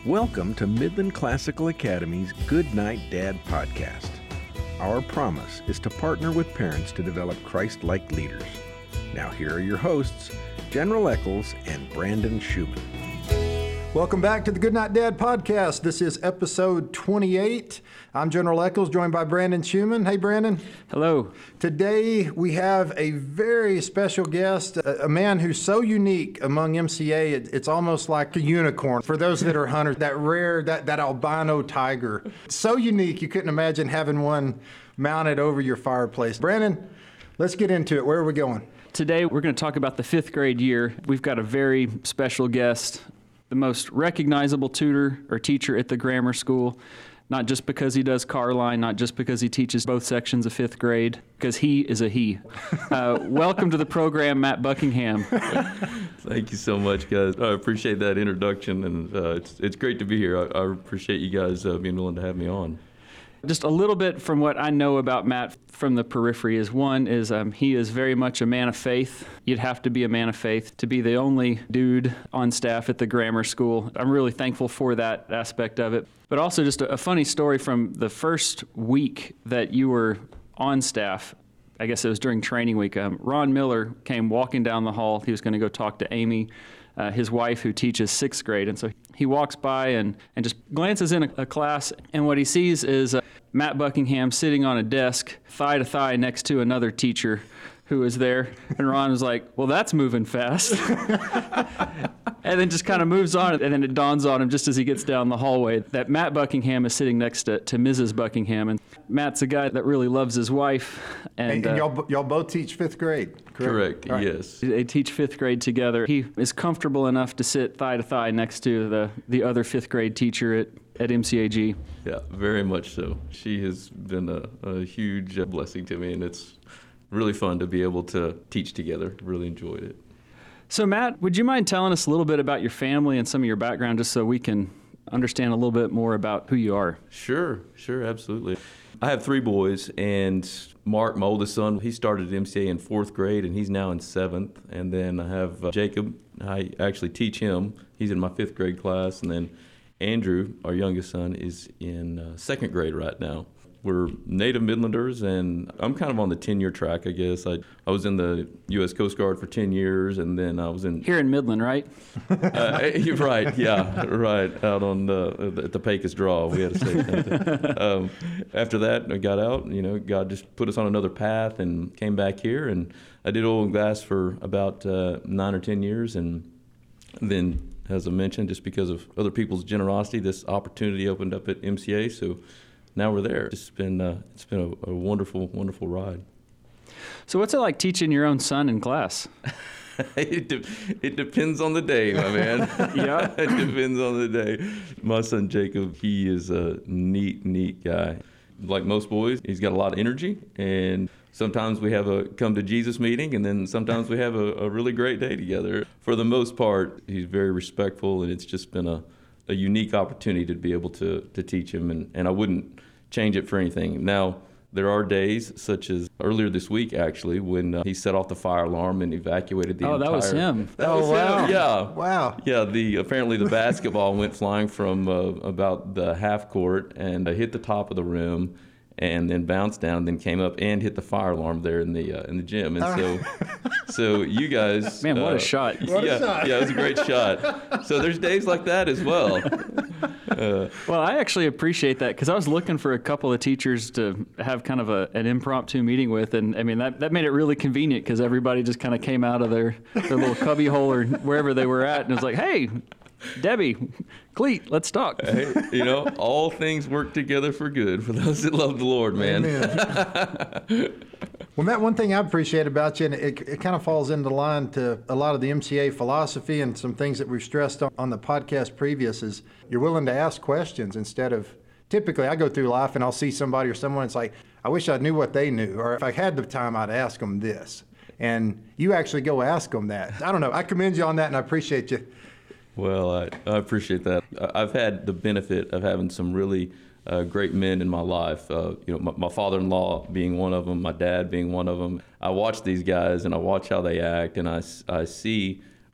Welcome to Midland Classical Academy's Good Night Dad podcast. Our promise is to partner with parents to develop Christ-like leaders. Now here are your hosts, General Eccles and Brandon Schumann. Welcome back to the Good Night Dad podcast. This is episode 28. I'm General Eccles, joined by Brandon Schumann. Hey, Brandon. Hello. Today we have a very special guest, a man who's so unique among MCA, it's almost like a unicorn. For those that are hunters, that rare, that albino tiger. So unique, you couldn't imagine having one mounted over your fireplace. Brandon, let's get into it. Where are we going? Today we're going to talk about the fifth grade year. We've got a very special guest, the most recognizable tutor or teacher at the grammar school, not just because he does car line, not just because he teaches both sections of fifth grade, because he is a he. Welcome to the program, Matt Buckingham. Thank you so much, guys. I appreciate that introduction, and it's great to be here. I appreciate you guys being willing to have me on. Just a little bit from what I know about Matt from the periphery is he is very much a man of faith. You'd have to be a man of faith to be the only dude on staff at the grammar school. I'm really thankful for that aspect of it. But also just a funny story from the first week that you were on staff. I guess it was during training week. Ron Miller came walking down the hall. He was going to go talk to Amy, his wife, who teaches sixth grade. And so he walks by and just glances in a class, and what he sees is Matt Buckingham sitting on a desk, thigh to thigh next to another teacher who was there. And Ron was like, well, that's moving fast. And then just kind of moves on, and then it dawns on him just as he gets down the hallway that Matt Buckingham is sitting next to Mrs. Buckingham. And Matt's a guy that really loves his wife. And y'all both teach fifth grade, correct? Correct, yes. They teach fifth grade together. He is comfortable enough to sit thigh to thigh next to the other fifth grade teacher at MCAG. Yeah, very much so. She has been a huge blessing to me, and it's really fun to be able to teach together. Really enjoyed it. So Matt, would you mind telling us a little bit about your family and some of your background just so we can understand a little bit more about who you are? Sure, absolutely. I have three boys, and Mark, my oldest son, he started at MCA in fourth grade, and he's now in seventh. And then I have Jacob. I actually teach him. He's in my fifth grade class. And then Andrew, our youngest son, is in second grade right now. We're native Midlanders, and I'm kind of on the 10-year track, I guess. I was in the U.S. Coast Guard for 10 years, and then I was in... Here in Midland, right? Right, yeah, right, out on at the Pecos Draw. We had a station. After that, I got out, God just put us on another path and came back here, and I did oil and gas for about 9 or 10 years, and then, as I mentioned, just because of other people's generosity, this opportunity opened up at MCA, so now we're there. It's been a wonderful, wonderful ride. So what's it like teaching your own son in class? It depends on the day, my man. Yeah. It depends on the day. My son Jacob, he is a neat guy. Like most boys, he's got a lot of energy, and sometimes we have a come to Jesus meeting, and then sometimes we have a really great day together. For the most part, he's very respectful, and it's just been a unique opportunity to be able to teach him, and I wouldn't change it for anything. Now, there are days, such as earlier this week, actually, when he set off the fire alarm and evacuated the entire... Oh, that was him. Wow. Him. Yeah. Wow. Yeah, apparently the basketball went flying from about the half court and hit the top of the rim, and then bounced down, and then came up and hit the fire alarm there in the gym. And so you guys... Man, what a shot. What a shot. Yeah, it was a great shot. So there's days like that as well. Well, I actually appreciate that, because I was looking for a couple of teachers to have kind of an impromptu meeting with, and I mean, that made it really convenient, because everybody just kind of came out of their little cubby hole or wherever they were at, and was like, hey, Debbie, Cleet, let's talk. Hey, all things work together for good for those that love the Lord, man. Amen. Well, Matt, one thing I appreciate about you, and it kind of falls into line to a lot of the MCA philosophy and some things that we've stressed on the podcast previous, is you're willing to ask questions instead of, typically I go through life and I'll see somebody or someone, it's like, I wish I knew what they knew, or if I had the time, I'd ask them this. And you actually go ask them that. I don't know. I commend you on that, and I appreciate you. Well, I appreciate that. I've had the benefit of having some really great men in my life. My father-in-law being one of them, my dad being one of them. I watch these guys and I watch how they act, and I see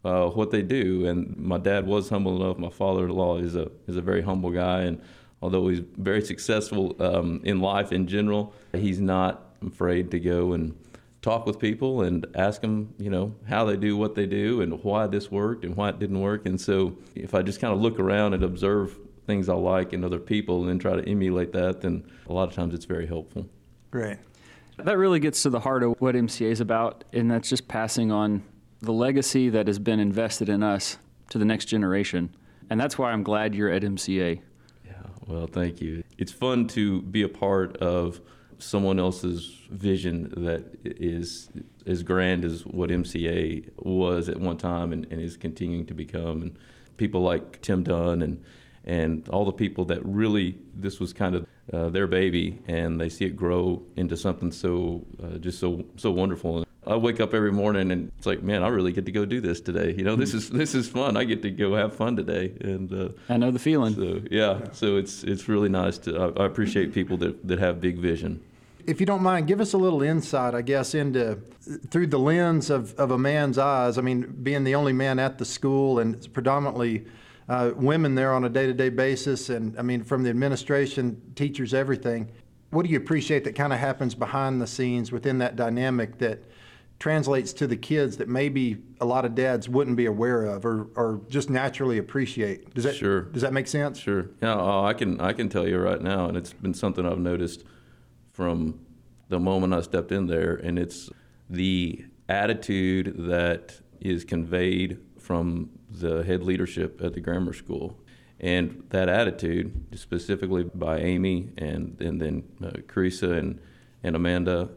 what they do. And my dad was humble enough. My father-in-law is a very humble guy, and although he's very successful in life in general, he's not afraid to go and talk with people and ask them, how they do what they do and why this worked and why it didn't work. And so if I just kind of look around and observe things I like in other people and then try to emulate that, then a lot of times it's very helpful. Great. That really gets to the heart of what MCA is about, and that's just passing on the legacy that has been invested in us to the next generation. And that's why I'm glad you're at MCA. Yeah, well, thank you. It's fun to be a part of someone else's vision that is as grand as what MCA was at one time and is continuing to become. And people like Tim Dunn and all the people that really, this was kind of their baby, and they see it grow into something so wonderful. And I wake up every morning and it's like, man, I really get to go do this today. This is fun. I get to go have fun today. And I know the feeling. So yeah, so it's really nice I appreciate people that have big vision. If you don't mind, give us a little insight, I guess, through the lens of a man's eyes. I mean, being the only man at the school, and it's predominantly women there on a day-to-day basis, and I mean, from the administration, teachers, everything. What do you appreciate that kind of happens behind the scenes within that dynamic that translates to the kids that maybe a lot of dads wouldn't be aware of or just naturally appreciate? Sure. Does that make sense? Sure. Yeah, I can tell you right now, and it's been something I've noticed from the moment I stepped in there, and it's the attitude that is conveyed from the head leadership at the grammar school. And that attitude, specifically by Amy and then Carissa and Amanda,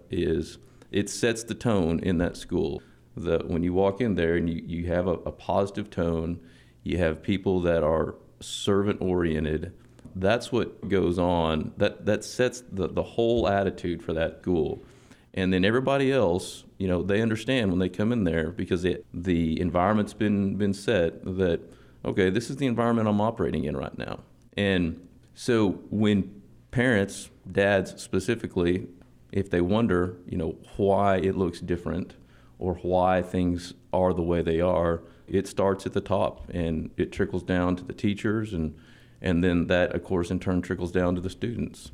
it sets the tone in that school. When you walk in there and you have a positive tone, you have people that are servant-oriented, that's what goes on. That sets the whole attitude for that school. And then everybody else, they understand when they come in there, because the environment's been set that, okay, this is the environment I'm operating in right now. And so when parents, dads specifically, if they wonder, why it looks different or why things are the way they are, it starts at the top and it trickles down to the teachers, and then that, of course, in turn trickles down to the students.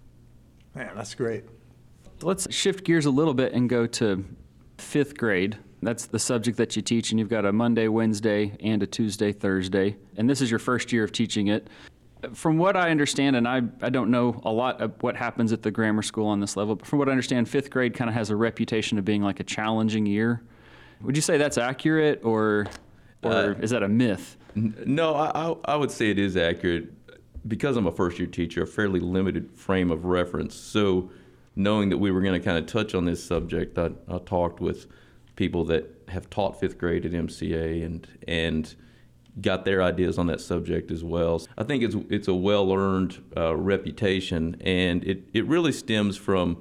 Man, that's great. Let's shift gears a little bit and go to 5th grade. That's the subject that you teach, and you've got a Monday, Wednesday, and a Tuesday, Thursday. And this is your first year of teaching it. From what I understand, and I don't know a lot of what happens at the grammar school on this level, but from what I understand, 5th grade kind of has a reputation of being like a challenging year. Would you say that's accurate, or is that a myth? No, I would say it is accurate. Because I'm a first-year teacher, a fairly limited frame of reference. So knowing that we were going to kind of touch on this subject, I talked with people that have taught 5th grade at MCA and got their ideas on that subject as well. I think it's a well-earned reputation, and it really stems from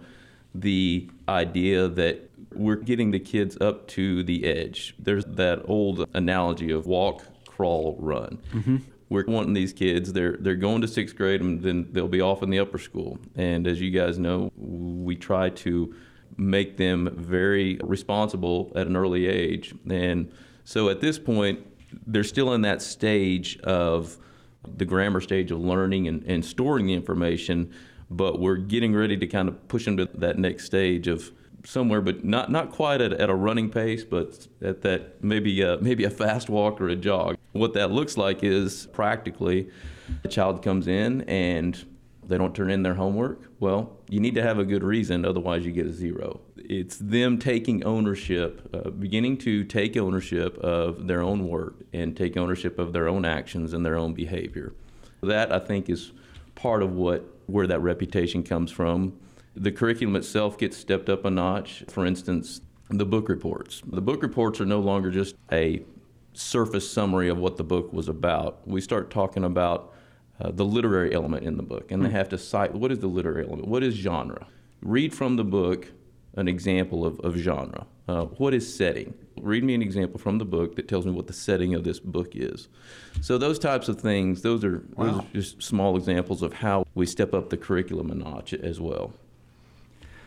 the idea that we're getting the kids up to the edge. There's that old analogy of walk, crawl, run. Mm-hmm. We're wanting these kids, they're going to 6th grade, and then they'll be off in the upper school. And as you guys know, we try to make them very responsible at an early age. And so at this point, they're still in that stage of the grammar stage of learning and storing the information, but we're getting ready to kind of push them to that next stage of somewhere, but not quite at a running pace, but at that maybe a fast walk or a jog. What that looks like is practically a child comes in and they don't turn in their homework. Well, you need to have a good reason, otherwise you get a 0. It's them taking ownership, beginning to take ownership of their own work and take ownership of their own actions and their own behavior. That, I think, is part of where that reputation comes from. The curriculum itself gets stepped up a notch. For instance, the book reports. The book reports are no longer just a surface summary of what the book was about. We start talking about the literary element in the book, and they have to cite what is the literary element, what is genre. Read from the book an example of genre. What is setting? Read me an example from the book that tells me what the setting of this book is. So those types of things, those are just small examples of how we step up the curriculum a notch as well.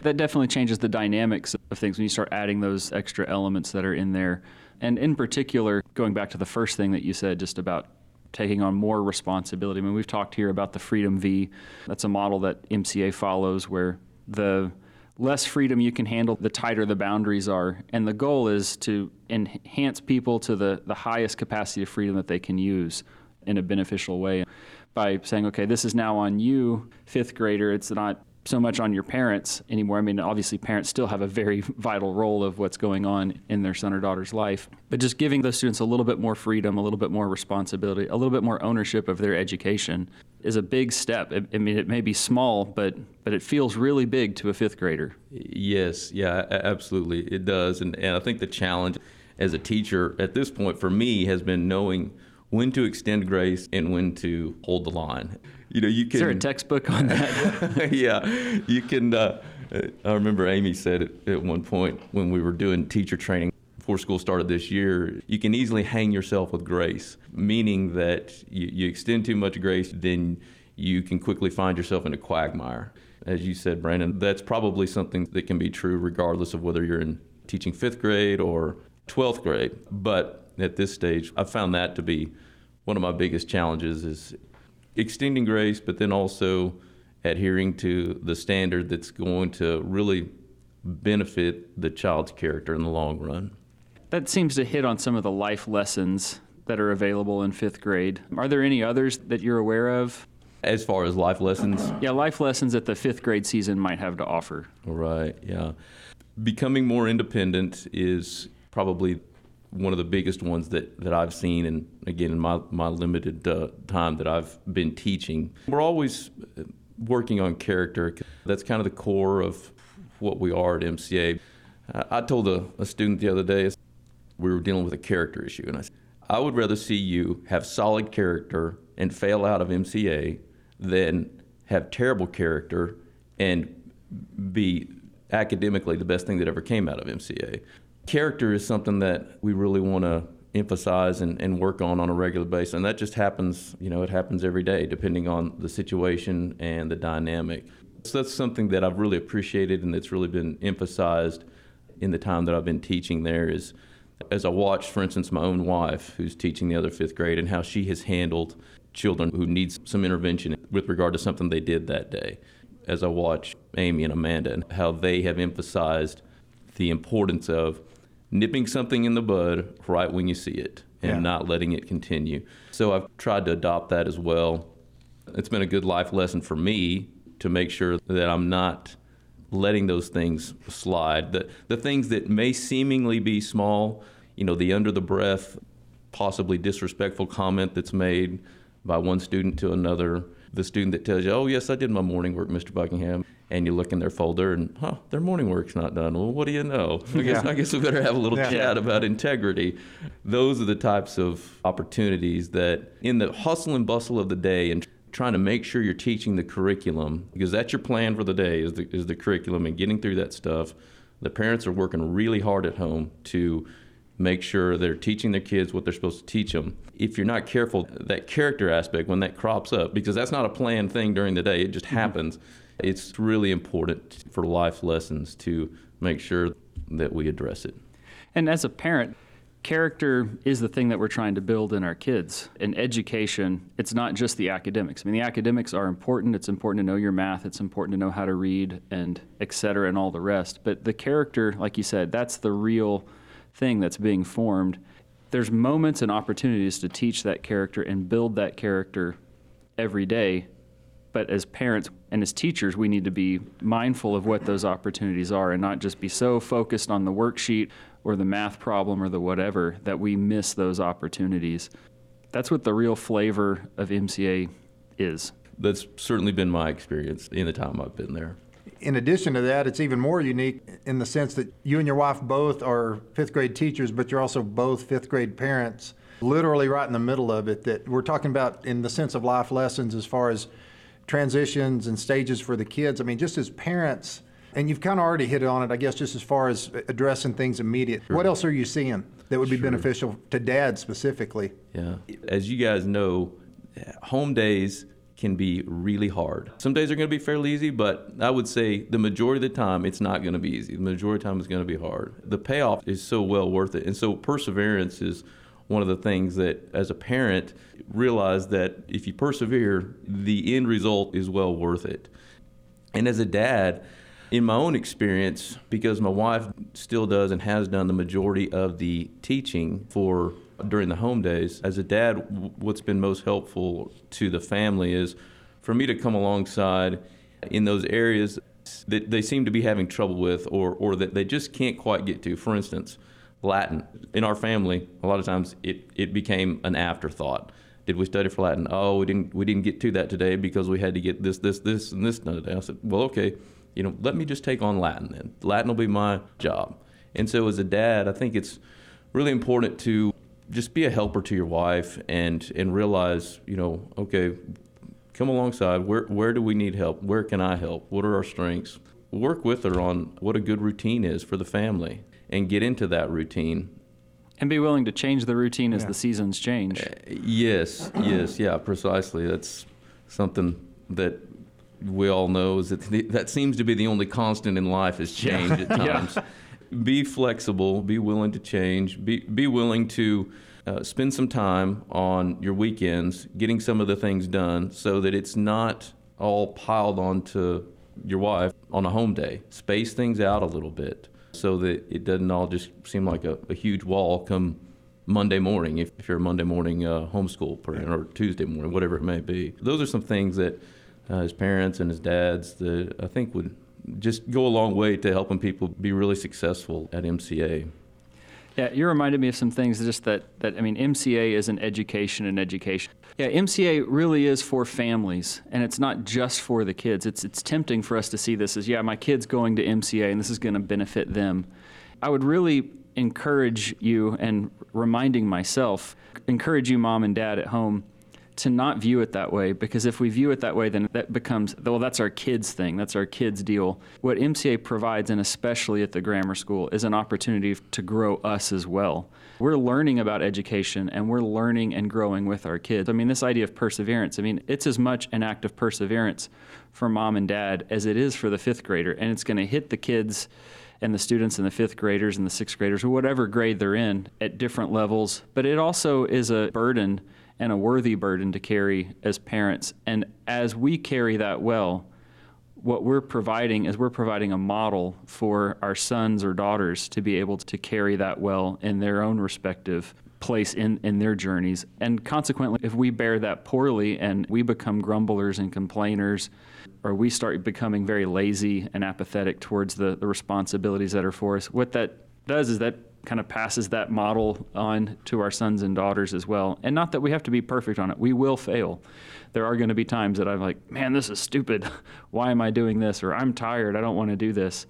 That definitely changes the dynamics of things when you start adding those extra elements that are in there. And in particular, going back to the first thing that you said, just about taking on more responsibility. I mean, we've talked here about the Freedom V. That's a model that MCA follows where the less freedom you can handle, the tighter the boundaries are. And the goal is to enhance people to the highest capacity of freedom that they can use in a beneficial way by saying, okay, this is now on you, fifth grader. It's not so much on your parents anymore. I mean, obviously parents still have a very vital role of what's going on in their son or daughter's life, but just giving those students a little bit more freedom, a little bit more responsibility, a little bit more ownership of their education is a big step. I mean, it may be small, but it feels really big to a fifth grader. Yes, yeah, absolutely, it does. And I think the challenge as a teacher at this point for me has been knowing when to extend grace and when to hold the line. You know, you can. Is there a textbook on that? Yeah, you can. I remember Amy said it at one point when we were doing teacher training before school started this year. You can easily hang yourself with grace, meaning that you extend too much grace, then you can quickly find yourself in a quagmire. As you said, Brandon, that's probably something that can be true regardless of whether you're in teaching fifth grade or 12th grade. But at this stage, I've found that to be one of my biggest challenges is extending grace, but then also adhering to the standard that's going to really benefit the child's character in the long run. That seems to hit on some of the life lessons that are available in fifth grade. Are there any others that you're aware of? As far as life lessons? Yeah, life lessons that the fifth grade season might have to offer. Right, yeah. Becoming more independent is probably one of the biggest ones that I've seen, and again, in my limited time that I've been teaching. We're always working on character. That's kind of the core of what we are at MCA. I told a student the other day, we were dealing with a character issue, and I said, I would rather see you have solid character and fail out of MCA than have terrible character and be academically the best thing that ever came out of MCA. Character is something that we really want to emphasize and work on a regular basis, and that just happens, it happens every day depending on the situation and the dynamic. So that's something that I've really appreciated and that's really been emphasized in the time that I've been teaching there is, as I watched, for instance, my own wife who's teaching the other fifth grade and how she has handled children who need some intervention with regard to something they did that day. As I watch Amy and Amanda and how they have emphasized the importance of nipping something in the bud right when you see it and not letting it continue. So I've tried to adopt that as well. It's been a good life lesson for me to make sure that I'm not letting those things slide. The things that may seemingly be small, the under the breath, possibly disrespectful comment that's made by one student to another, the student that tells you, oh, yes, I did my morning work, Mr. Buckingham, and you look in their folder and, their morning work's not done. Well, what do you know? I guess we better have a little chat about integrity. Those are the types of opportunities that in the hustle and bustle of the day and trying to make sure you're teaching the curriculum, because that's your plan for the day is the curriculum and getting through that stuff. The parents are working really hard at home to make sure they're teaching their kids what they're supposed to teach them. If you're not careful, that character aspect, when that crops up, because that's not a planned thing during the day, it just happens, it's really important for life lessons to make sure that we address it. And as a parent, character is the thing that we're trying to build in our kids. In education, it's not just the academics. I mean, the academics are important. It's important to know your math. It's important to know how to read and et cetera and all the rest. But the character, like you said, that's the real thing that's being formed. There's moments and opportunities to teach that character and build that character every day. But as parents and as teachers, we need to be mindful of what those opportunities are and not just be so focused on the worksheet or the math problem or the whatever that we miss those opportunities. That's what the real flavor of MCA is. That's certainly been my experience in the time I've been there. In addition to that, it's even more unique in the sense that you and your wife both are fifth grade teachers, but you're also both fifth grade parents, literally right in the middle of it, that we're talking about in the sense of life lessons as far as transitions and stages for the kids. I mean, just as parents, and you've kind of already hit on it, I guess, just as far as addressing things immediate. Sure. What else are you seeing that would be beneficial to dad specifically? Yeah. As you guys know, home days can be really hard. Some days are going to be fairly easy, but I would say the majority of the time it's not going to be easy. The majority of the time it's going to be hard. The payoff is so well worth it. And so perseverance is one of the things that, as a parent, realize that if you persevere, the end result is well worth it. And as a dad, in my own experience, because my wife still does and has done the majority of the teaching during the home days, as a dad, what's been most helpful to the family is for me to come alongside in those areas that they seem to be having trouble with or that they just can't quite get to. For instance, Latin. In our family, a lot of times it became an afterthought. Did we study for Latin? Oh, we didn't get to that today because we had to get this, and this done today. I said, well, okay, let me just take on Latin then. Latin will be my job. And so as a dad, I think it's really important to just be a helper to your wife and realize, okay, come alongside. Where do we need help? Where can I help? What are our strengths? Work with her on what a good routine is for the family and get into that routine. And be willing to change the routine as the seasons change. Yes, precisely. That's something that we all know is that seems to be the only constant in life is change at times. Be flexible, be willing to change, be willing to spend some time on your weekends getting some of the things done so that it's not all piled onto your wife on a home day. Space things out a little bit so that it doesn't all just seem like a huge wall come Monday morning, if you're a Monday morning homeschool parent, or Tuesday morning, whatever it may be. Those are some things that as parents and as dads that I think would just go a long way to helping people be really successful at MCA. Yeah, you reminded me of some things just that MCA is an education and education. Yeah, MCA really is for families, and it's not just for the kids. It's tempting for us to see this as, my kid's going to MCA, and this is going to benefit them. I would really encourage you, and reminding myself, encourage you, mom and dad at home, to not view it that way, because if we view it that way, then that becomes, that's our kids' thing, that's our kids' deal. What MCA provides, and especially at the grammar school, is an opportunity to grow us as well. We're learning about education, and we're learning and growing with our kids. This idea of perseverance, it's as much an act of perseverance for mom and dad as it is for the fifth grader, and it's going to hit the kids and the students and the fifth graders and the sixth graders, or whatever grade they're in, at different levels. But it also is a burden, and a worthy burden to carry as parents. And as we carry that well, what we're providing is we're providing a model for our sons or daughters to be able to carry that well in their own respective place in their journeys. And consequently, if we bear that poorly and we become grumblers and complainers, or we start becoming very lazy and apathetic towards the responsibilities that are for us, what that does is that kind of passes that model on to our sons and daughters as well. And not that we have to be perfect on it. We will fail. There are going to be times that I'm like, man, this is stupid. Why am I doing this? Or I'm tired. I don't want to do this.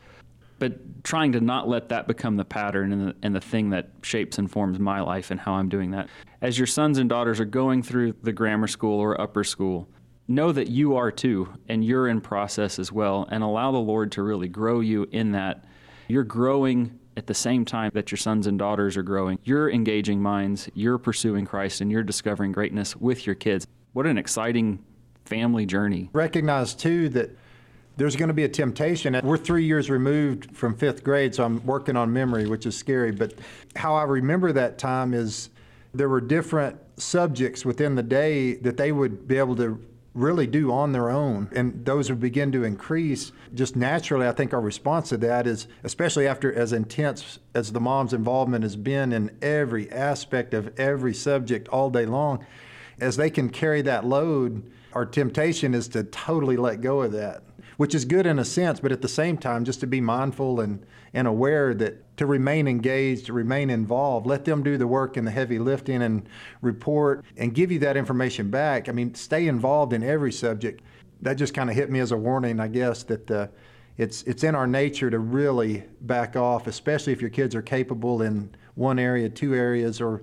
But trying to not let that become the pattern and the thing that shapes and forms my life and how I'm doing that. As your sons and daughters are going through the grammar school or upper school, know that you are too, and you're in process as well, and allow the Lord to really grow you in that. You're growing at the same time that your sons and daughters are growing. You're engaging minds, you're pursuing Christ, and you're discovering greatness with your kids. What an exciting family journey. Recognize, too, that there's going to be a temptation. We're 3 years removed from fifth grade, so I'm working on memory, which is scary. But how I remember that time is there were different subjects within the day that they would be able to really do on their own, and those would begin to increase. Just naturally, I think our response to that is, especially after as intense as the mom's involvement has been in every aspect of every subject all day long, as they can carry that load, our temptation is to totally let go of that, which is good in a sense, but at the same time, just to be mindful and aware that to remain engaged, to remain involved, let them do the work and the heavy lifting and report and give you that information back. Stay involved in every subject. That just kind of hit me as a warning, I guess, that it's in our nature to really back off, especially if your kids are capable in one area, two areas, or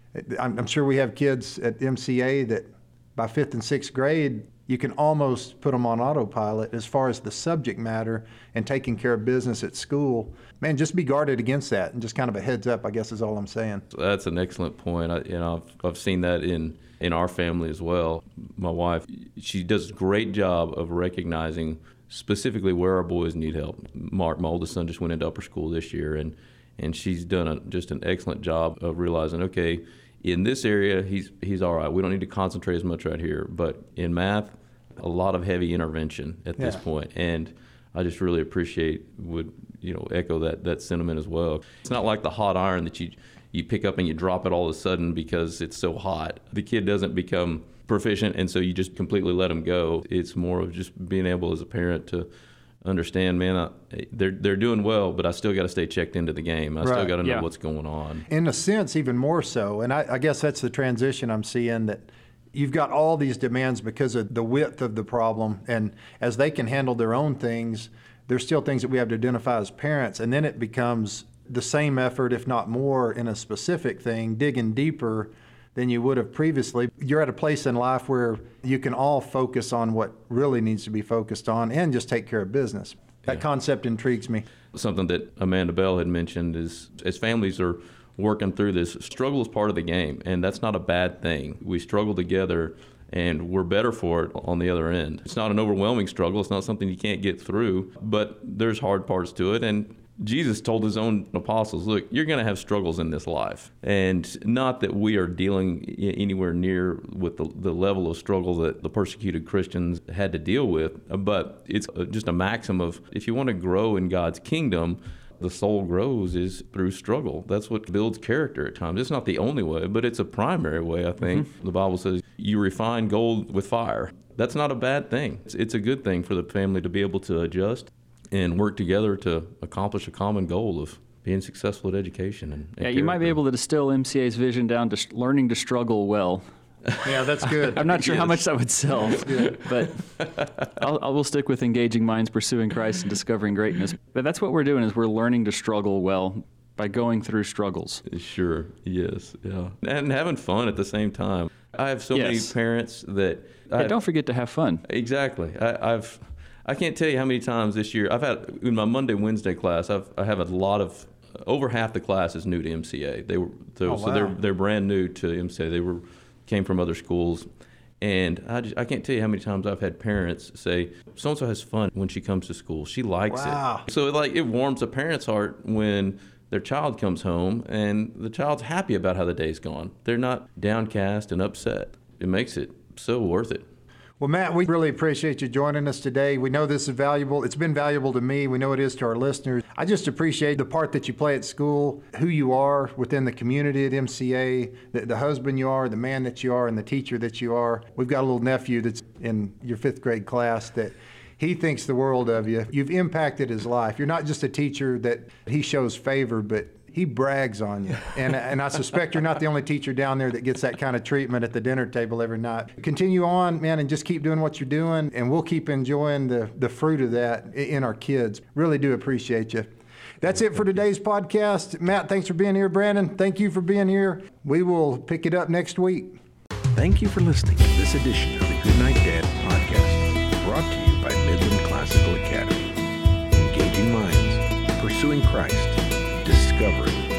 I'm sure we have kids at MCA that by fifth and sixth grade, you can almost put them on autopilot as far as the subject matter and taking care of business at school. Man, just be guarded against that, and just kind of a heads up, I guess, is all I'm saying. That's an excellent point. I've seen that in our family as well. My wife, she does a great job of recognizing specifically where our boys need help. Mark, my oldest son, just went into upper school this year, and she's done just an excellent job of realizing, okay, in this area, he's all right. We don't need to concentrate as much right here. But in math, a lot of heavy intervention at this point. And I just really would echo that sentiment as well. It's not like the hot iron that you pick up and you drop it all of a sudden because it's so hot. The kid doesn't become proficient, and so you just completely let them go. It's more of just being able as a parent to understand, man, they're doing well, but I still got to stay checked into the game. I still got to know what's going on. In a sense, even more so, and I guess that's the transition I'm seeing, that you've got all these demands because of the width of the problem, and as they can handle their own things, there's still things that we have to identify as parents, and then it becomes the same effort, if not more, in a specific thing, digging deeper than you would have previously. You're at a place in life where you can all focus on what really needs to be focused on and just take care of business. That concept intrigues me. Something that Amanda Bell had mentioned is, as families are working through this, struggle is part of the game, and that's not a bad thing. We struggle together, and we're better for it on the other end. It's not an overwhelming struggle. It's not something you can't get through, but there's hard parts to it, and Jesus told his own apostles, look, you're going to have struggles in this life. And not that we are dealing anywhere near with the level of struggle that the persecuted Christians had to deal with, but it's just a maxim of, if you want to grow in God's kingdom, the soul grows is through struggle. That's what builds character at times. It's not the only way, but it's a primary way, I think. Mm-hmm. The Bible says you refine gold with fire. That's not a bad thing. It's a good thing for the family to be able to adjust and work together to accomplish a common goal of being successful at education. And you might be able to distill MCA's vision down to learning to struggle well. Yeah, that's good. I'm not sure how much that would sell, but we'll stick with engaging minds, pursuing Christ, and discovering greatness. But that's what we're doing, is we're learning to struggle well by going through struggles. Sure, yes, yeah. And having fun at the same time. I have so many parents that... don't forget to have fun. Exactly. I can't tell you how many times this year I've had in my Monday, Wednesday class. I have a lot of over half the class is new to MCA. So they're brand new to MCA. They came from other schools, and I can't tell you how many times I've had parents say, so and so has fun when she comes to school. She likes it. So it warms a parent's heart when their child comes home and the child's happy about how the day's gone. They're not downcast and upset. It makes it so worth it. Well, Matt, we really appreciate you joining us today. We know this is valuable. It's been valuable to me. We know it is to our listeners. I just appreciate the part that you play at school, who you are within the community at MCA, the husband you are, the man that you are, and the teacher that you are. We've got a little nephew that's in your 5th grade class that he thinks the world of you. You've impacted his life. You're not just a teacher that he shows favor, but he brags on you. And I suspect you're not the only teacher down there that gets that kind of treatment at the dinner table every night. Continue on, man, and just keep doing what you're doing, and we'll keep enjoying the fruit of that in our kids. Really do appreciate you. That's it for today's podcast. Matt, thanks for being here. Brandon, thank you for being here. We will pick it up next week. Thank you for listening to this edition of the Goodnight Dad podcast, brought to you by Midland Classical Academy. Engaging minds, pursuing Christ, discovering